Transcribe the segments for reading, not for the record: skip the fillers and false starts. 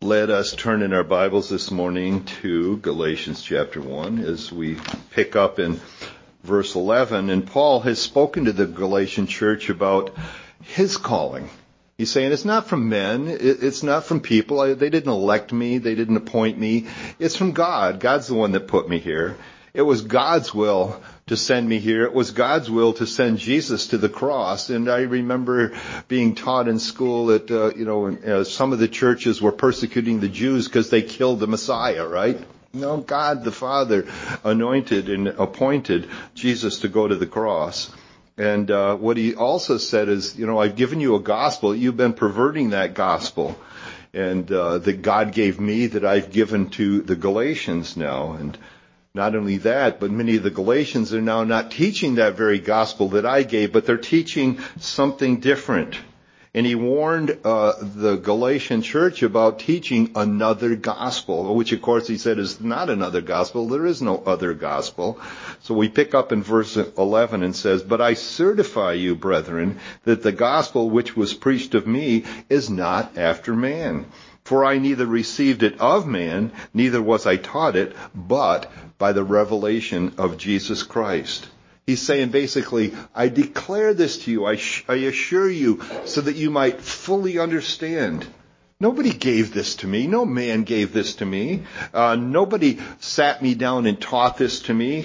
let us turn in our Bibles this morning to Galatians chapter 1 as we pick up in verse 11. And Paul has spoken to the Galatian church about his calling. He's saying it's not from men, it's not from people. They didn't elect me, they didn't appoint me. It's from God. God's the one that put me here. It was God's will to send me here. It was God's will to send Jesus to the cross. And I remember being taught in school that, some of the churches were persecuting the Jews because they killed the Messiah, right? No, God the Father anointed and appointed Jesus to go to the cross. And what he also said is, I've given you a gospel. You've been perverting that gospel. And that God gave me that I've given to the Galatians now. And not only that, but many of the Galatians are now not teaching that very gospel that I gave, but they're teaching something different. And he warned the Galatian church about teaching another gospel, which of course he said is not another gospel. There is no other gospel. So we pick up in verse 11 and says, "But I certify you, brethren, that the gospel which was preached of me is not after man. For I neither received it of man, neither was I taught it, but by the revelation of Jesus Christ." He's saying basically, I declare this to you, I assure you, so that you might fully understand. Nobody gave this to me. No man gave this to me. Nobody sat me down and taught this to me,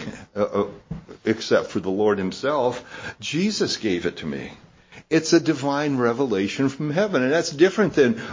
except for the Lord himself. Jesus gave it to me. It's a divine revelation from heaven, and that's different than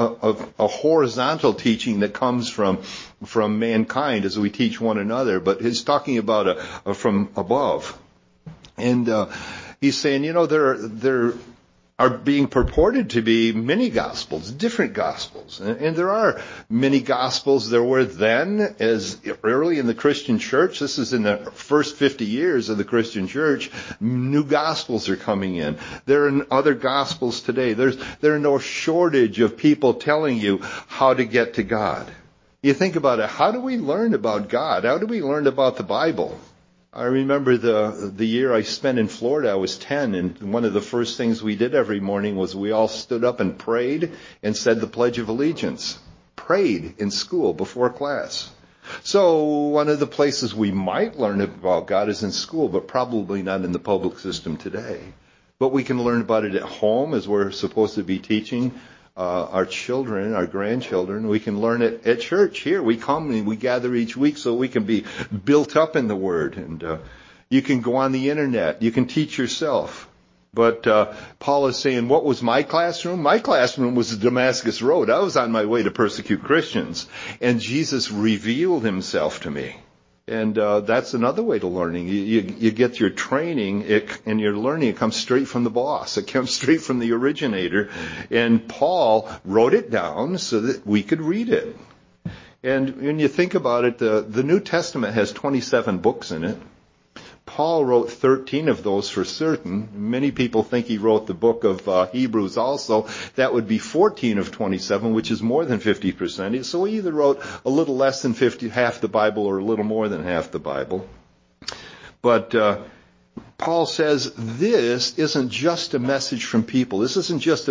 a horizontal teaching that comes from mankind as we teach one another. But he's talking about from above, and he's saying, there are being purported to be many gospels, different gospels. And there are many gospels. There were then, as early in the Christian church, this is in the first 50 years of the Christian church, new gospels are coming in. There are other gospels today. There are no shortage of people telling you how to get to God. You think about it, how do we learn about God? How do we learn about the Bible? I remember the year I spent in Florida. I was 10, and one of the first things we did every morning was we all stood up and prayed and said the Pledge of Allegiance. Prayed in school before class. So one of the places we might learn about God is in school, but probably not in the public system today. But we can learn about it at home as we're supposed to be teaching our children, our grandchildren. We can learn it at church here. We come and we gather each week so we can be built up in the Word. And you can go on the internet. You can teach yourself. But Paul is saying, what was my classroom? My classroom was the Damascus Road. I was on my way to persecute Christians. And Jesus revealed himself to me. And that's another way to learning. You get your training and your learning. It comes straight from the boss. It comes straight from the originator. And Paul wrote it down so that we could read it. And when you think about it, the New Testament has 27 books in it. Paul wrote 13 of those for certain. Many people think he wrote the book of Hebrews also. That would be 14 of 27, which is more than 50%. So he either wrote a little less than half the Bible, or a little more than half the Bible. But Paul says this isn't just a message from people. This isn't just a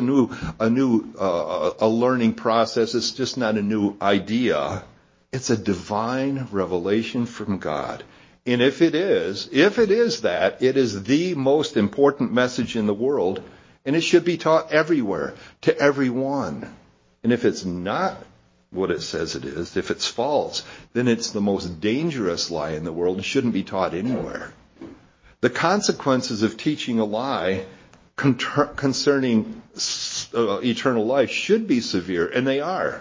learning process. It's just not a new idea. It's a divine revelation from God. And if it is that, it is the most important message in the world, and it should be taught everywhere, to everyone. And if it's not what it says it is, if it's false, then it's the most dangerous lie in the world and shouldn't be taught anywhere. The consequences of teaching a lie concerning eternal life should be severe, and they are.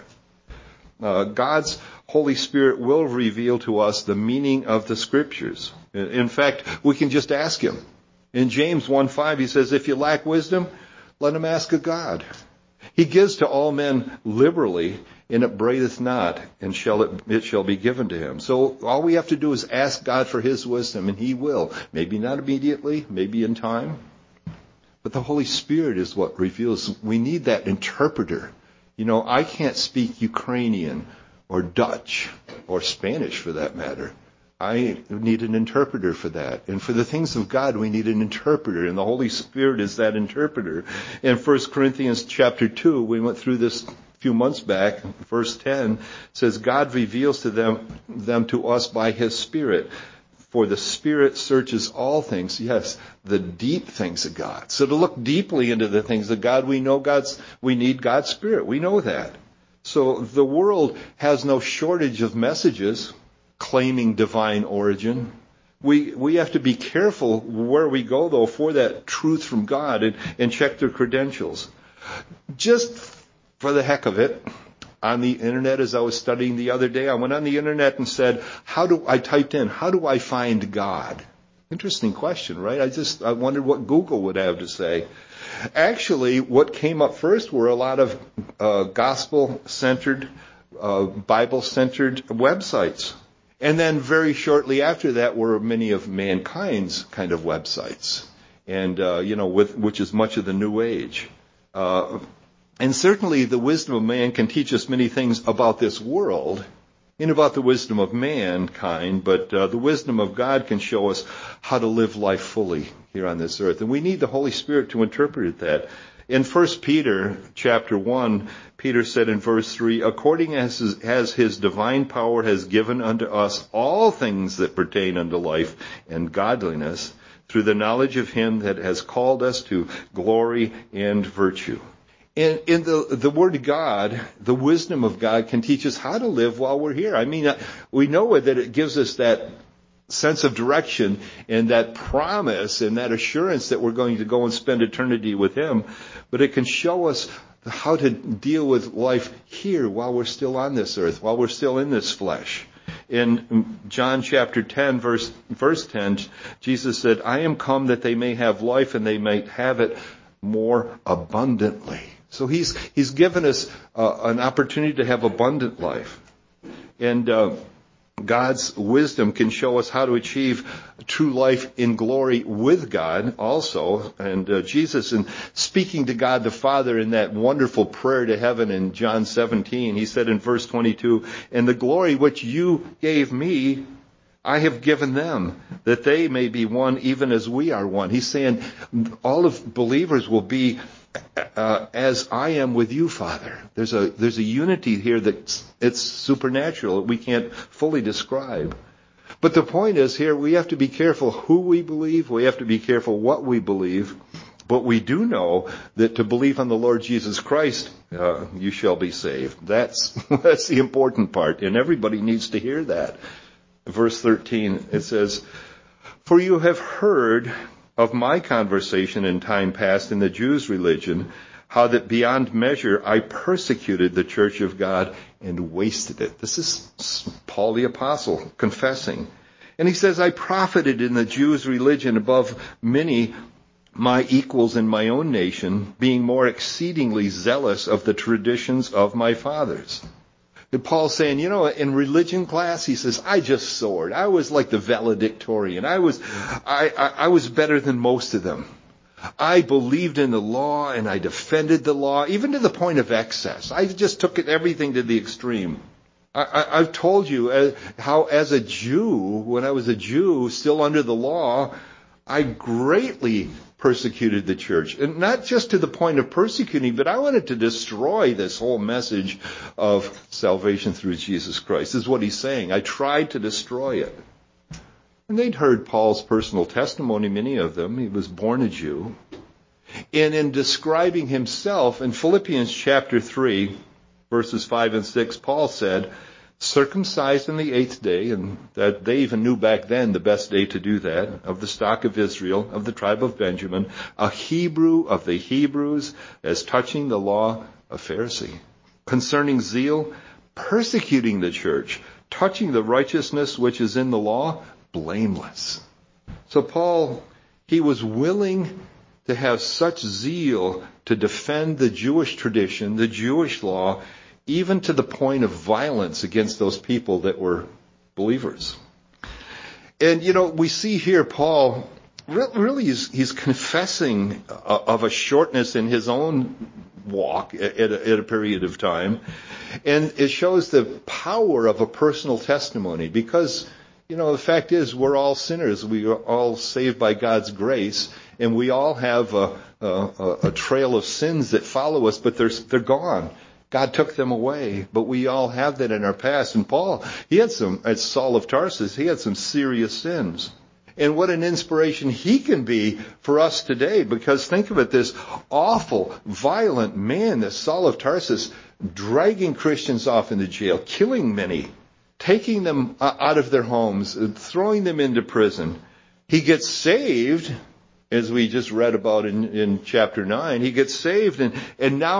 God's Holy Spirit will reveal to us the meaning of the Scriptures. In fact, we can just ask Him. In James 1:5, he says, if you lack wisdom, let him ask of God. He gives to all men liberally, and it upbraideth not, and it shall be given to him. So all we have to do is ask God for His wisdom, and He will. Maybe not immediately, maybe in time. But the Holy Spirit is what reveals. We need that interpreter. I can't speak Ukrainian or Dutch or Spanish for that matter. I need an interpreter for that. And for the things of God, we need an interpreter. And the Holy Spirit is that interpreter. In 1 Corinthians chapter 2, we went through this few months back, verse 10 says, God reveals to them to us by his Spirit. For the Spirit searches all things. Yes, the deep things of God. So to look deeply into the things of God, we need God's Spirit. We know that. So the world has no shortage of messages claiming divine origin. We have to be careful where we go, though, for that truth from God and check their credentials. Just for the heck of it, on the internet, as I was studying the other day, I went on the internet and said, I typed in, how do I find God? Interesting question, right? I wondered what Google would have to say. Actually, what came up first were a lot of gospel-centered, Bible-centered websites. And then very shortly after that were many of mankind's kind of websites. And, which is much of the New Age. And certainly the wisdom of man can teach us many things about this world and about the wisdom of mankind, but the wisdom of God can show us how to live life fully here on this earth. And we need the Holy Spirit to interpret that. In 1 Peter chapter 1, Peter said in verse 3, according as his divine power has given unto us all things that pertain unto life and godliness, through the knowledge of him that has called us to glory and virtue. In the Word of God, the wisdom of God can teach us how to live while we're here. I mean, we know that it gives us that sense of direction and that promise and that assurance that we're going to go and spend eternity with him. But it can show us how to deal with life here while we're still on this earth, while we're still in this flesh. In John chapter 10, verse 10, Jesus said, I am come that they may have life and they may have it more abundantly. So he's given us an opportunity to have abundant life. And God's wisdom can show us how to achieve true life in glory with God also. And Jesus, in speaking to God the Father in that wonderful prayer to heaven in John 17, he said in verse 22, and the glory which you gave me, I have given them, that they may be one even as we are one. He's saying all of believers will be as I am with you, Father. There's a unity here it's supernatural that we can't fully describe. But the point is here, we have to be careful who we believe. We have to be careful what we believe. But we do know that to believe on the Lord Jesus Christ, you shall be saved. That's the important part, and everybody needs to hear that. Verse 13, it says, for you have heard of my conversation in time past in the Jews' religion, how that beyond measure I persecuted the church of God and wasted it. This is Paul the Apostle confessing. And he says, I profited in the Jews' religion above many my equals in my own nation, being more exceedingly zealous of the traditions of my fathers. And Paul's saying, in religion class, he says, I just soared. I was like the valedictorian. I was better than most of them. I believed in the law and I defended the law, even to the point of excess. I just took everything to the extreme. I've told you how as a Jew, when I was a Jew still under the law, I greatly persecuted the church. And not just to the point of persecuting, but I wanted to destroy this whole message of salvation through Jesus Christ. This is what he's saying. I tried to destroy it. And they'd heard Paul's personal testimony, many of them. He was born a Jew. And in describing himself, in Philippians chapter 3, verses 5 and 6, Paul said, circumcised on the 8th day, and that they even knew back then the best day to do that, of the stock of Israel, of the tribe of Benjamin, a Hebrew of the Hebrews, as touching the law, a Pharisee. Concerning zeal, persecuting the church, touching the righteousness which is in the law, blameless. So Paul, he was willing to have such zeal to defend the Jewish tradition, the Jewish law, even to the point of violence against those people that were believers. And, we see here Paul, really he's confessing of a shortness in his own walk at a period of time. And it shows the power of a personal testimony because, the fact is we're all sinners. We are all saved by God's grace. And we all have a trail of sins that follow us, but they're gone. God took them away, but we all have that in our past. And Paul, as Saul of Tarsus, he had some serious sins. And what an inspiration he can be for us today, because think of it, this awful, violent man, this Saul of Tarsus, dragging Christians off into jail, killing many, taking them out of their homes, throwing them into prison. He gets saved, as we just read about in chapter 9. He gets saved, and now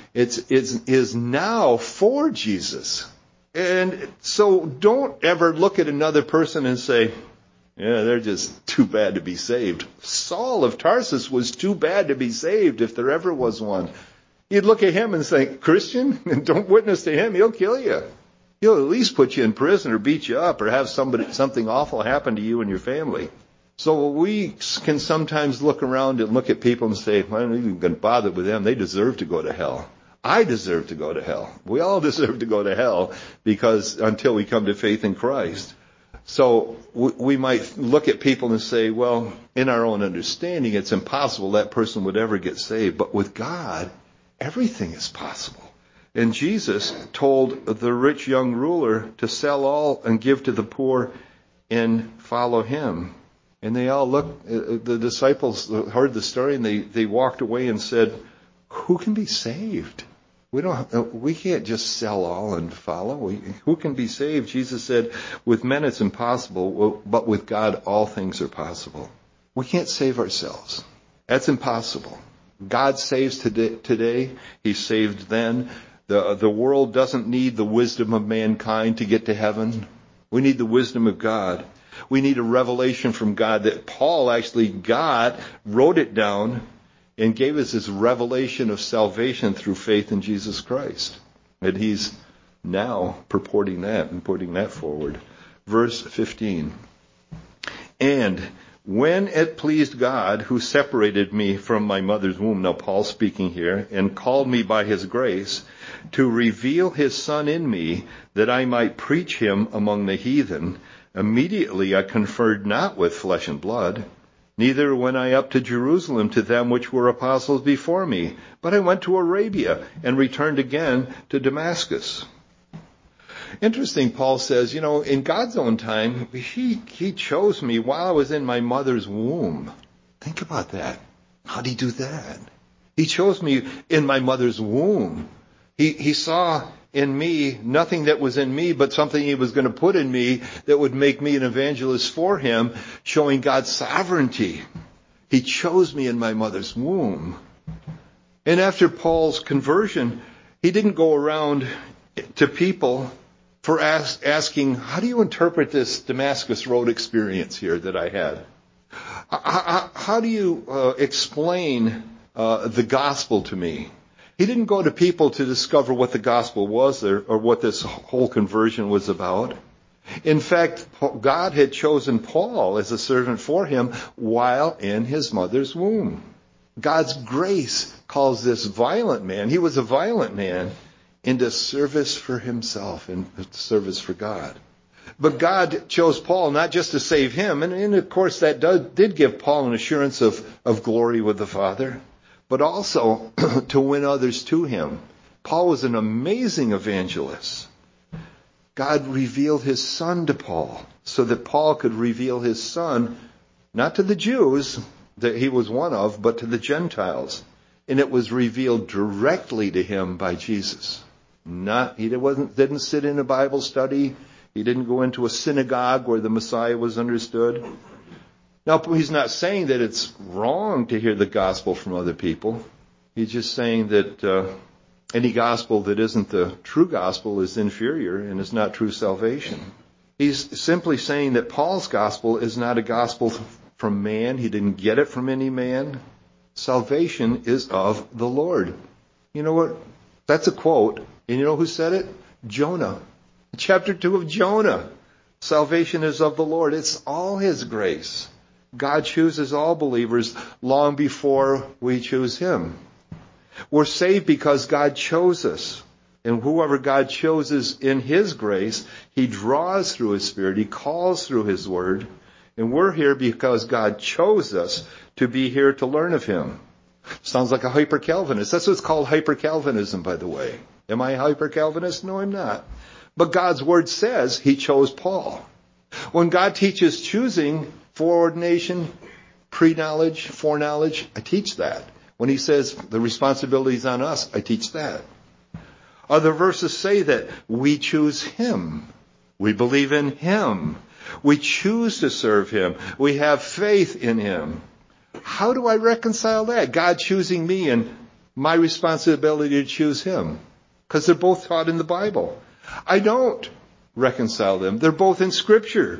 is now for Jesus. And so don't ever look at another person and say, yeah, they're just too bad to be saved. Saul of Tarsus was too bad to be saved, if there ever was one. You'd look at him and say, Christian, don't witness to him, he'll kill you. He'll at least put you in prison or beat you up or have something awful happen to you and your family. So we can sometimes look around and look at people and say, well, I'm not even going to bother with them. They deserve to go to hell. I deserve to go to hell. We all deserve to go to hell because until we come to faith in Christ. So we might look at people and say, well, in our own understanding, it's impossible that person would ever get saved. But with God, everything is possible. And Jesus told the rich young ruler to sell all and give to the poor and follow him. And they all looked, the disciples heard the story and they walked away and said, who can be saved? We can't just sell all and follow. Who can be saved? Jesus said, with men it's impossible, but with God all things are possible. We can't save ourselves. That's impossible. God saves today. He saved then. The world doesn't need the wisdom of mankind to get to heaven. We need the wisdom of God. We need a revelation from God that Paul actually got, wrote it down, and gave us this revelation of salvation through faith in Jesus Christ. And he's now purporting that and putting that forward. Verse 15. And when it pleased God, who separated me from my mother's womb, now Paul's speaking here, and called me by his grace, to reveal his Son in me, that I might preach him among the heathen, immediately I conferred not with flesh and blood, neither went I up to Jerusalem to them which were apostles before me, but I went to Arabia and returned again to Damascus. Interesting, Paul says, in God's own time, he chose me while I was in my mother's womb. Think about that. How'd he do that? He chose me in my mother's womb. He saw in me nothing that was in me, but something he was going to put in me that would make me an evangelist for him, showing God's sovereignty. He chose me in my mother's womb. And after Paul's conversion, he didn't go around to people for asking, how do you interpret this Damascus Road experience here that I had? How do you explain the gospel to me? He didn't go to people to discover what the gospel was or what this whole conversion was about. In fact, God had chosen Paul as a servant for him while in his mother's womb. God's grace calls this violent man, he was a violent man, into service for himself and service for God. But God chose Paul not just to save him, and of course that did give Paul an assurance of glory with the Father, but also to win others to him. Paul was an amazing evangelist. God revealed his Son to Paul so that Paul could reveal his Son, not to the Jews that he was one of, but to the Gentiles. And it was revealed directly to him by Jesus. He didn't sit in a Bible study. He didn't go into a synagogue where the Messiah was understood. Now, he's not saying that it's wrong to hear the gospel from other people. He's just saying that any gospel that isn't the true gospel is inferior and is not true salvation. He's simply saying that Paul's gospel is not a gospel from man. He didn't get it from any man. Salvation is of the Lord. You know what? That's a quote. And you know who said it? Jonah. Chapter 2 of Jonah. Salvation is of the Lord. It's all his grace. God chooses all believers long before we choose him. We're saved because God chose us. And whoever God chooses in his grace, he draws through his Spirit. He calls through his word. And we're here because God chose us to be here to learn of him. Sounds like a hyper-Calvinist. That's what's called hyper-Calvinism, by the way. Am I a hyper-Calvinist? No, I'm not. But God's word says he chose Paul. When God teaches choosing, foreordination, pre-knowledge, foreknowledge, I teach that. When he says the responsibility is on us, I teach that. Other verses say that we choose him. We believe in him. We choose to serve him. We have faith in him. How do I reconcile that? God choosing me and my responsibility to choose him. Because they're both taught in the Bible. I don't reconcile them. They're both in Scripture.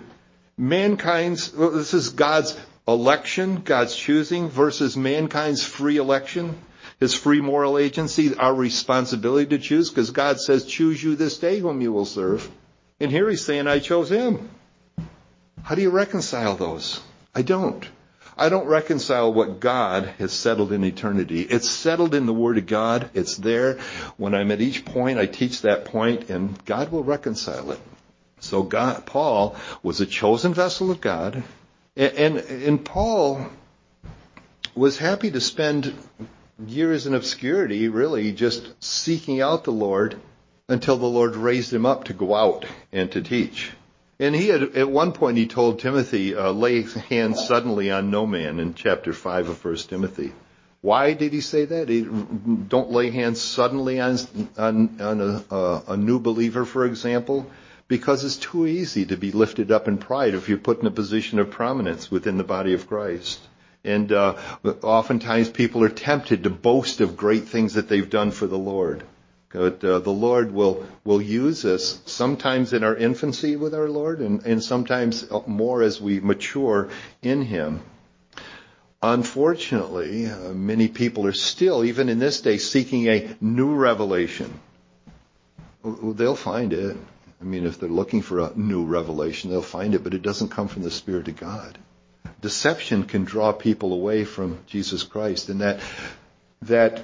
This is God's election, God's choosing, versus mankind's free election, his free moral agency, our responsibility to choose, because God says, choose you this day whom you will serve. And here he's saying, I chose him. How do you reconcile those? I don't. I don't reconcile what God has settled in eternity. It's settled in the Word of God. It's there. When I'm at each point, I teach that point, and God will reconcile it. So Paul was a chosen vessel of God, and Paul was happy to spend years in obscurity, really, just seeking out the Lord until the Lord raised him up to go out and to teach. And at one point he told Timothy, lay hands suddenly on no man in chapter 5 of 1 Timothy. Why did he say that? Don't lay hands suddenly on a new believer, for example, because it's too easy to be lifted up in pride if you're put in a position of prominence within the body of Christ. And oftentimes people are tempted to boast of great things that they've done for the Lord. But the Lord will use us sometimes in our infancy with our Lord and sometimes more as we mature in him. Unfortunately, many people are still, even in this day, seeking a new revelation. They'll find it. I mean, if they're looking for a new revelation, they'll find it, but it doesn't come from the Spirit of God. Deception can draw people away from Jesus Christ, and that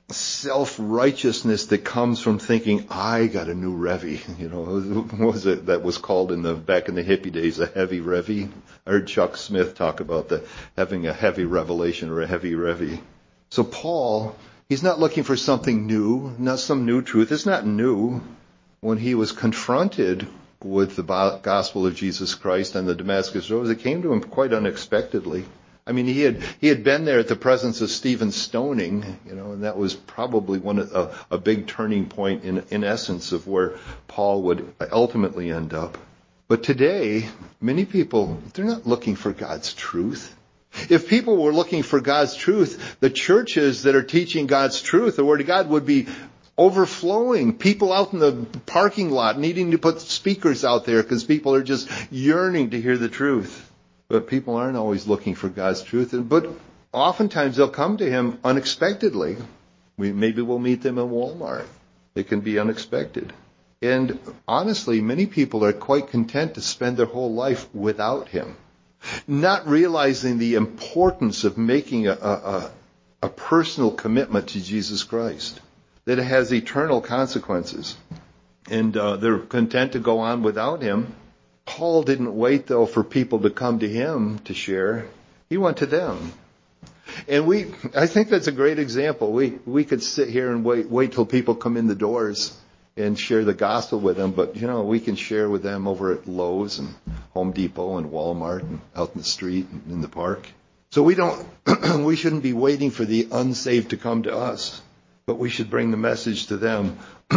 self-righteousness that comes from thinking, I got a new revy. What was it that was called back in the hippie days, a heavy revy? I heard Chuck Smith talk about having a heavy revelation or a heavy revy. So Paul, he's not looking for something new, not some new truth. It's not new. When he was confronted with the gospel of Jesus Christ on the Damascus Road, it came to him quite unexpectedly. I mean, he had been there at the presence of Stephen's stoning, and that was probably a big turning point in essence of where Paul would ultimately end up. But today, many people, they're not looking for God's truth. If people were looking for God's truth, the churches that are teaching God's truth, the Word of God, would be overflowing. People out in the parking lot needing to put speakers out there because people are just yearning to hear the truth. But people aren't always looking for God's truth. But oftentimes they'll come to him unexpectedly. Maybe we'll meet them in Walmart. It can be unexpected. And honestly, many people are quite content to spend their whole life without him, not realizing the importance of making a personal commitment to Jesus Christ, that it has eternal consequences. And they're content to go on without him. Paul didn't wait, though, for people to come to him to share. He went to them. And I think that's a great example. We could sit here and wait till people come in the doors and share the gospel with them. But, we can share with them over at Lowe's and Home Depot and Walmart and out in the street and in the park. So we shouldn't be waiting for the unsaved to come to us, but we should bring the message to them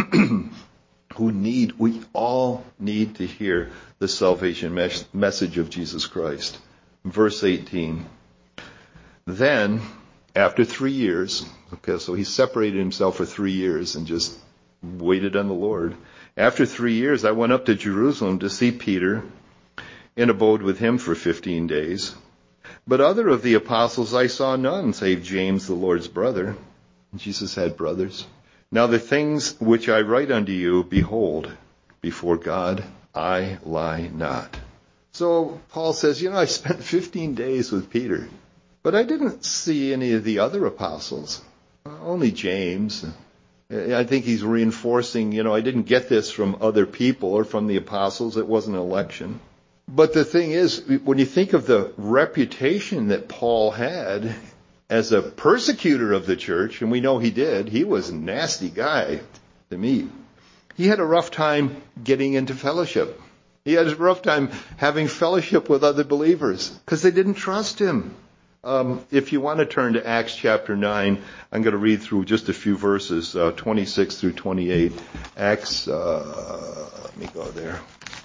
we all need to hear the salvation message of Jesus Christ. Verse 18. Then, after 3 years, so he separated himself for 3 years and just waited on the Lord. After 3 years, I went up to Jerusalem to see Peter and abode with him for 15 days. But other of the apostles I saw none, save James, the Lord's brother. Jesus had brothers. Now the things which I write unto you, behold, before God I lie not. So Paul says, I spent 15 days with Peter, but I didn't see any of the other apostles, only James. I think he's reinforcing, I didn't get this from other people or from the apostles. It wasn't an election. But the thing is, when you think of the reputation that Paul had as a persecutor of the church, and we know he did, he was a nasty guy. to meet. He had a rough time getting into fellowship. He had a rough time having fellowship with other believers because they didn't trust him. If you want to turn to Acts chapter 9, I'm going to read through just a few verses, 26 through 28. Acts, let me go there.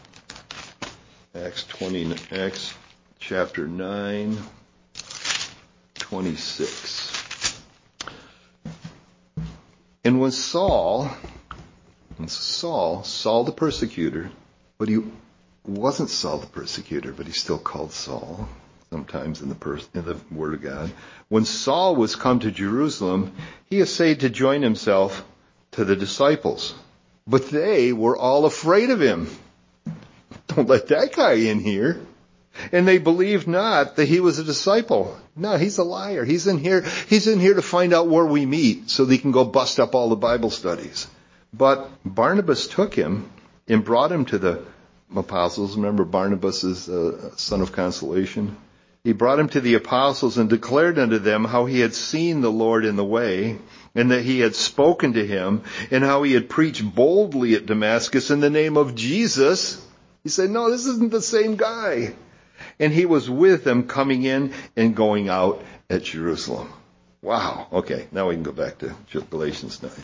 Acts chapter 9, 26. And when Saul the persecutor, but he wasn't Saul the persecutor, but he's still called Saul, sometimes in the Word of God. When Saul was come to Jerusalem, he essayed to join himself to the disciples, but they were all afraid of him. Don't let that guy in here. And they believed not that he was a disciple. No, he's a liar. He's in here to find out where we meet so they can go bust up all the Bible studies. But Barnabas took him and brought him to the apostles. Remember, Barnabas is son of consolation. He brought him to the apostles and declared unto them how he had seen the Lord in the way, and that he had spoken to him, and how he had preached boldly at Damascus in the name of Jesus. He said, no, this isn't the same guy. And he was with them coming in and going out at Jerusalem. Wow. Okay, now we can go back to Galatians 9.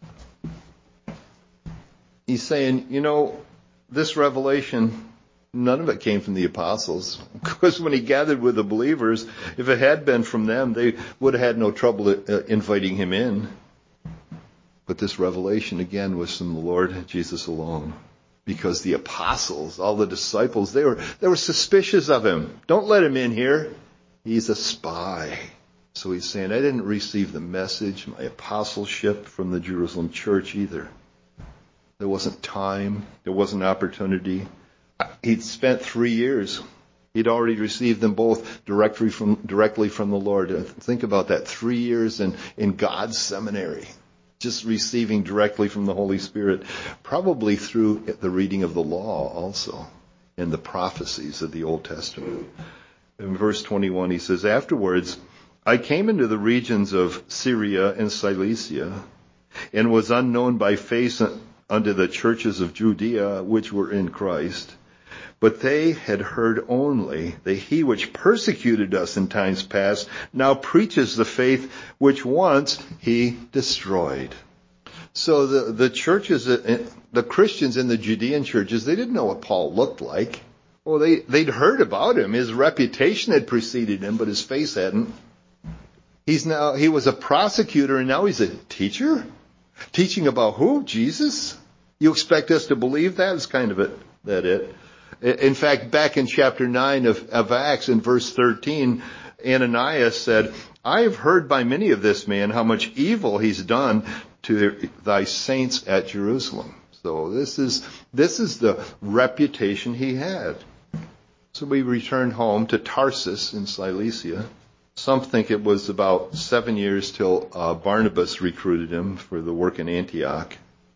He's saying, this revelation, none of it came from the apostles. Because when he gathered with the believers, if it had been from them, they would have had no trouble inviting him in. But this revelation, again, was from the Lord Jesus alone. Because the apostles, all the disciples, they were suspicious of him. Don't let him in here. He's a spy. So he's saying, I didn't receive the message, my apostleship from the Jerusalem church either. There wasn't time. There wasn't opportunity. He'd spent 3 years. He'd already received them both directly from the Lord. Think about that. 3 years in God's seminary. Just receiving directly from the Holy Spirit. Probably through the reading of the law also. And the prophecies of the Old Testament. In verse 21 he says, afterwards, I came into the regions of Syria and Cilicia, and was unknown by face unto the churches of Judea which were in Christ. But they had heard only that he which persecuted us in times past now preaches the faith which once he destroyed. So the churches, the Christians in the Judean churches, they didn't know what Paul looked like. Well, they'd heard about him. His reputation had preceded him, but his face hadn't. He was a prosecutor, and now he's a teacher? Teaching about who? Jesus? You expect us to believe that? Is kind of it. In fact, back in chapter 9 of Acts, in verse 13, Ananias said, I have heard by many of this man how much evil he's done to thy saints at Jerusalem. So this is the reputation he had. So we returned home to Tarsus in Cilicia. Some think it was about 7 years till Barnabas recruited him for the work in Antioch.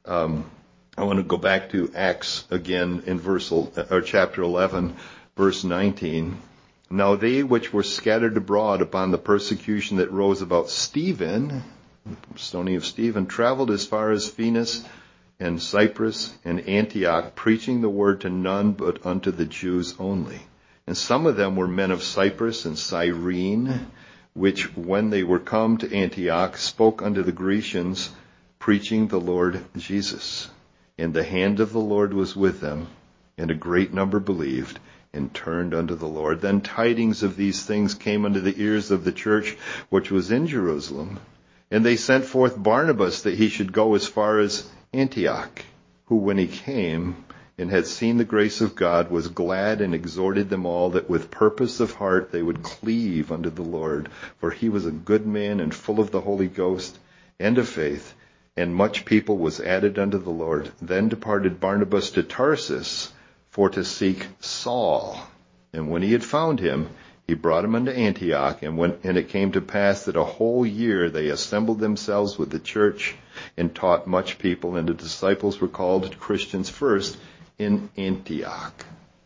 I want to go back to Acts again in chapter 11, verse 19. Now they which were scattered abroad upon the persecution that rose about Stephen, stoning of Stephen, traveled as far as Phoenix and Cyprus and Antioch, preaching the word to none but unto the Jews only. And some of them were men of Cyprus and Cyrene, which when they were come to Antioch spoke unto the Grecians, preaching the Lord Jesus. And the hand of the Lord was with them, and a great number believed and turned unto the Lord. Then tidings of these things came unto the ears of the church which was in Jerusalem. And they sent forth Barnabas that he should go as far as Antioch, who when he came and had seen the grace of God was glad and exhorted them all that with purpose of heart they would cleave unto the Lord. For he was a good man and full of the Holy Ghost and of faith. And much people was added unto the Lord. Then departed Barnabas to Tarsus for to seek Saul. And when he had found him, he brought him unto Antioch. And it came to pass that a whole year they assembled themselves with the church and taught much people. And the disciples were called Christians first in Antioch.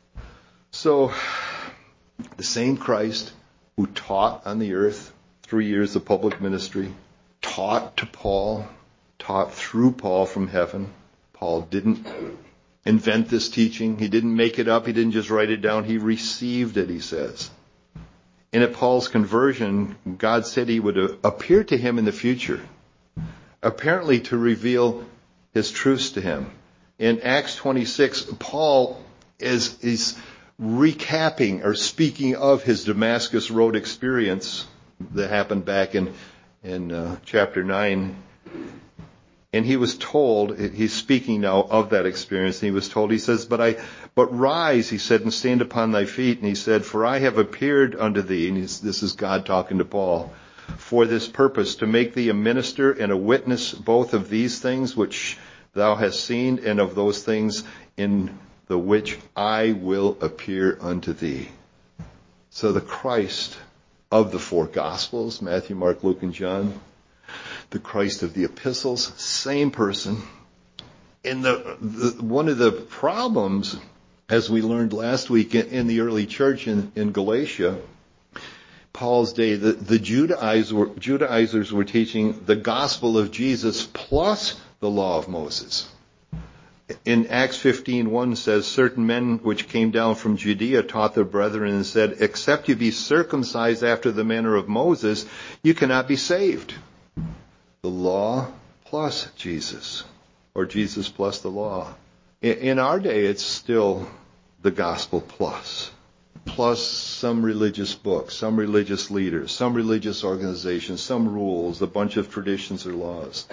So the same Christ who taught on the earth, 3 years of public ministry, taught to Paul, taught through Paul from heaven. Paul didn't invent this teaching. He didn't make it up. He didn't just write it down. He received it, he says. And at Paul's conversion, God said he would appear to him in the future, apparently to reveal his truths to him. In Acts 26, Paul is recapping or speaking of his Damascus Road experience that happened back in chapter 9. And he was told, he's speaking now of that experience, and he was told, he says, but rise, he said, and stand upon thy feet. And he said, for I have appeared unto thee, and this is God talking to Paul, for this purpose, to make thee a minister and a witness both of these things which thou hast seen, and of those things in the which I will appear unto thee. So the Christ of the four Gospels, Matthew, Mark, Luke, and John, the Christ of the epistles, same person. And one of the problems, as we learned last week in the early church in Galatia, Paul's day, the Judaizers were teaching the gospel of Jesus plus the law of Moses. In Acts 15:1 says, certain men which came down from Judea taught their brethren and said, except you be circumcised after the manner of Moses, you cannot be saved. The law plus Jesus, or Jesus plus the law. In our day, it's still the gospel plus some religious books, some religious leaders, some religious organizations, some rules, a bunch of traditions or laws.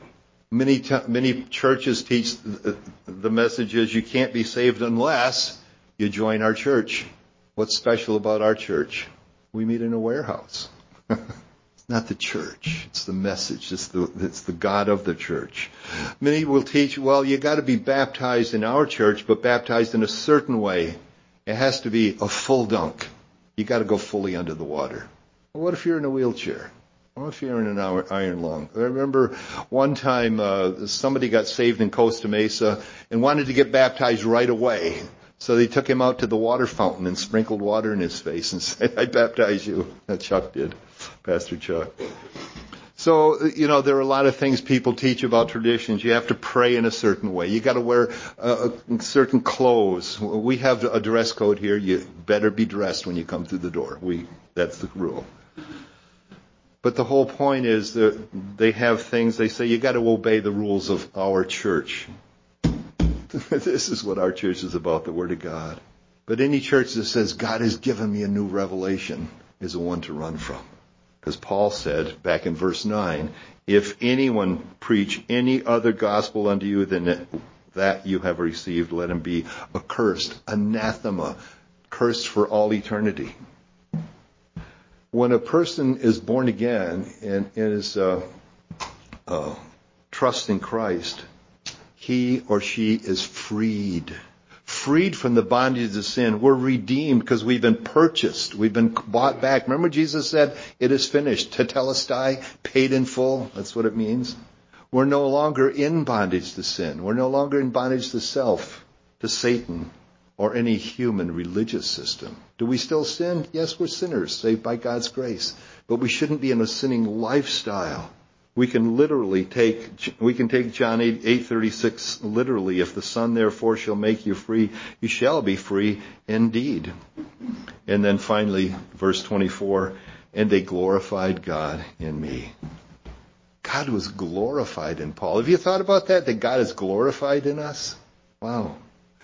Many churches teach the message is you can't be saved unless you join our church. What's special about our church? We meet in a warehouse. Not the church. It's the message. It's the God of the church. Many will teach, well, you got to be baptized in our church, but baptized in a certain way. It has to be a full dunk. You got to go fully under the water. Well, what if you're in a wheelchair? What if you're in an iron lung? I remember one time somebody got saved in Costa Mesa and wanted to get baptized right away. So they took him out to the water fountain and sprinkled water in his face and said, I baptize you. That Chuck did. Pastor Chuck. So, there are a lot of things people teach about traditions. You have to pray in a certain way. You got to wear certain clothes. We have a dress code here. You better be dressed when you come through the door. That's the rule. But the whole point is that they have things, they say you got to obey the rules of our church. This is what our church is about, the Word of God. But any church that says God has given me a new revelation is the one to run from. Because Paul said back in verse 9, if anyone preach any other gospel unto you than that you have received, let him be accursed, anathema, cursed for all eternity. When a person is born again and is trusting Christ, he or she is freed from the bondage of sin. We're redeemed because we've been purchased. We've been bought back. Remember Jesus said, it is finished. Tetelestai, paid in full. That's what it means. We're no longer in bondage to sin. We're no longer in bondage to self, to Satan, or any human religious system. Do we still sin? Yes, we're sinners, saved by God's grace. But we shouldn't be in a sinning lifestyle. We can take John 8:36 literally. If the Son therefore shall make you free, you shall be free indeed. And then finally, verse 24, and they glorified God in me. God was glorified in Paul. Have you thought about that God is glorified in us? Wow.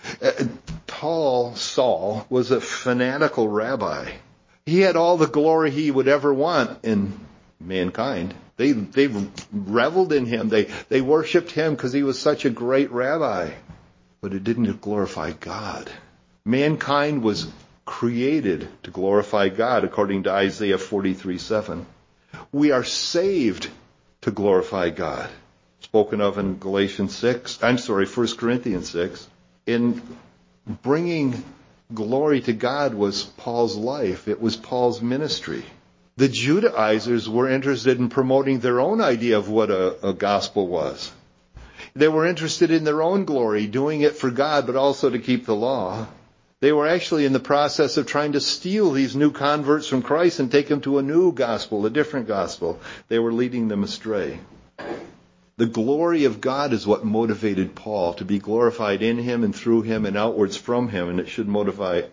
Saul, was a fanatical rabbi. He had all the glory he would ever want in mankind. They reveled in him. They worshipped him because he was such a great rabbi. But it didn't glorify God. Mankind was created to glorify God, according to Isaiah 43:7. We are saved to glorify God. Spoken of in 1 Corinthians 6. In bringing glory to God was Paul's life. It was Paul's ministry. The Judaizers were interested in promoting their own idea of what a gospel was. They were interested in their own glory, doing it for God, but also to keep the law. They were actually in the process of trying to steal these new converts from Christ and take them to a new gospel, a different gospel. They were leading them astray. The glory of God is what motivated Paul to be glorified in him and through him and outwards from him, and it should motivate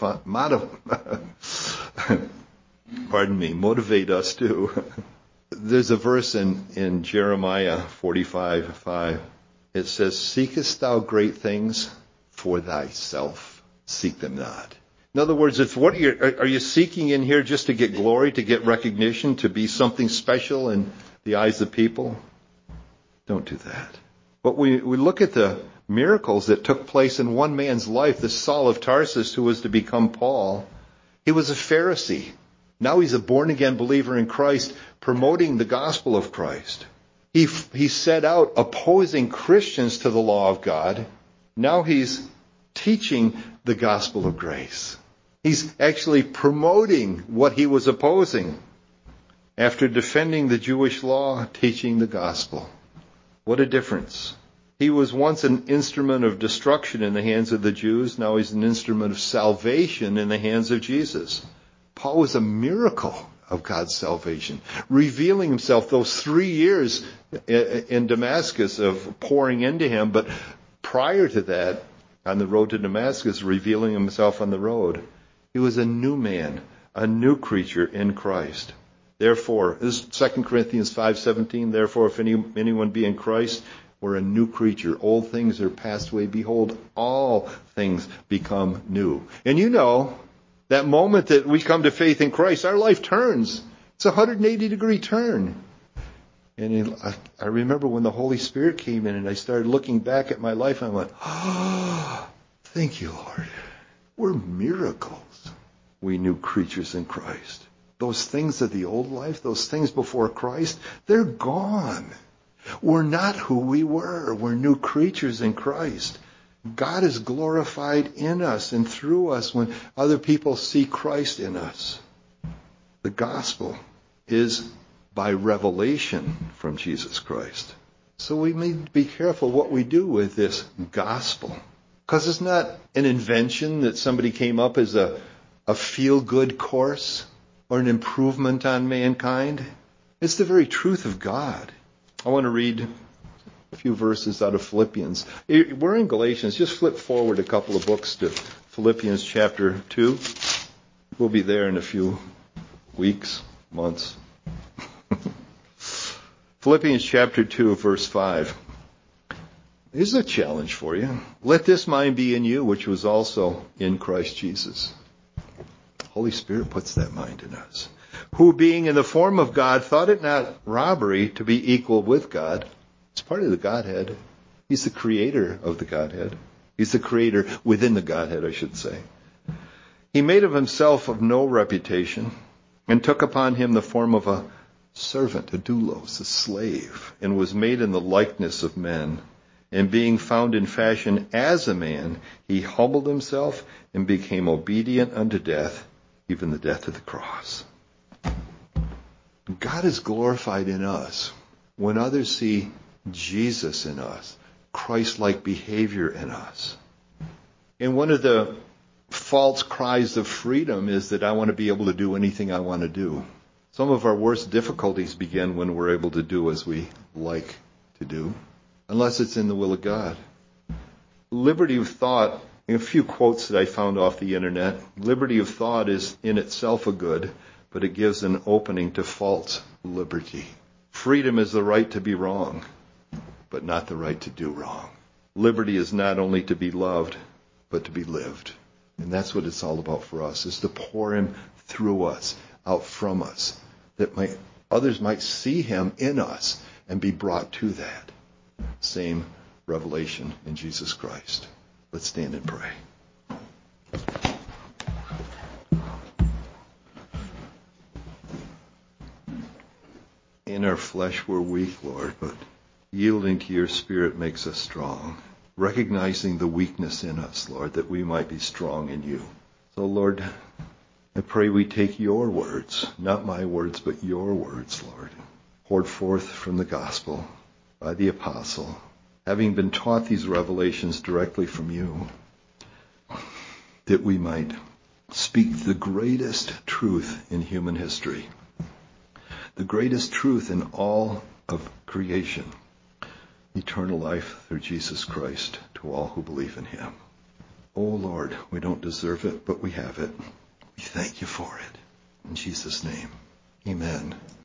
us too. There's a verse in Jeremiah 45:5. It says, "Seekest thou great things for thyself? Seek them not." In other words, are you seeking in here just to get glory, to get recognition, to be something special in the eyes of people? Don't do that. But we look at the miracles that took place in one man's life, this Saul of Tarsus who was to become Paul. He was a Pharisee. Now he's a born-again believer in Christ, promoting the gospel of Christ. He set out opposing Christians to the law of God. Now he's teaching the gospel of grace. He's actually promoting what he was opposing. After defending the Jewish law, teaching the gospel. What a difference. He was once an instrument of destruction in the hands of the Jews. Now he's an instrument of salvation in the hands of Jesus. Paul was a miracle of God's salvation, revealing himself those 3 years in Damascus of pouring into him. But prior to that, on the road to Damascus, revealing himself on the road. He was a new man, a new creature in Christ. Therefore, this is 2 Corinthians 5:17, therefore if anyone be in Christ, we're a new creature. Old things are passed away. Behold, all things become new. And you know, that moment that we come to faith in Christ, our life turns. It's a 180-degree turn. And I remember when the Holy Spirit came in and I started looking back at my life, and I went, oh, thank you, Lord. We're miracles. We new creatures in Christ. Those things of the old life, those things before Christ, they're gone. We're not who we were. We're new creatures in Christ. God is glorified in us and through us when other people see Christ in us. The gospel is by revelation from Jesus Christ. So we need to be careful what we do with this gospel. Because it's not an invention that somebody came up as a feel-good course or an improvement on mankind. It's the very truth of God. I want to read a few verses out of Philippians. We're in Galatians. Just flip forward a couple of books to Philippians chapter 2. We'll be there in a few weeks, months. Philippians chapter 2, verse 5. Here's a challenge for you. Let this mind be in you, which was also in Christ Jesus. Holy Spirit puts that mind in us. Who, being in the form of God, thought it not robbery to be equal with God. It's part of the Godhead. He's the creator of the Godhead. He's the creator within the Godhead, I should say. He made of himself of no reputation and took upon him the form of a servant, a doulos, a slave, and was made in the likeness of men. And being found in fashion as a man, he humbled himself and became obedient unto death, even the death of the cross. God is glorified in us when others see Jesus in us, Christ-like behavior in us. And one of the false cries of freedom is that I want to be able to do anything I want to do. Some of our worst difficulties begin when we're able to do as we like to do, unless it's in the will of God. Liberty of thought, a few quotes that I found off the internet. Liberty of thought is in itself a good, but it gives an opening to false liberty. Freedom is the right to be wrong, but not the right to do wrong. Liberty is not only to be loved, but to be lived. And that's what it's all about for us, is to pour him through us, out from us, that others might see him in us and be brought to that same revelation in Jesus Christ. Let's stand and pray. In our flesh we're weak, Lord, but yielding to your Spirit makes us strong. Recognizing the weakness in us, Lord, that we might be strong in you. So, Lord, I pray we take your words, not my words, but your words, Lord, poured forth from the gospel by the apostle, having been taught these revelations directly from you, that we might speak the greatest truth in human history, the greatest truth in all of creation, eternal life through Jesus Christ to all who believe in him. Oh Lord, we don't deserve it, but we have it. We thank you for it. In Jesus' name, amen.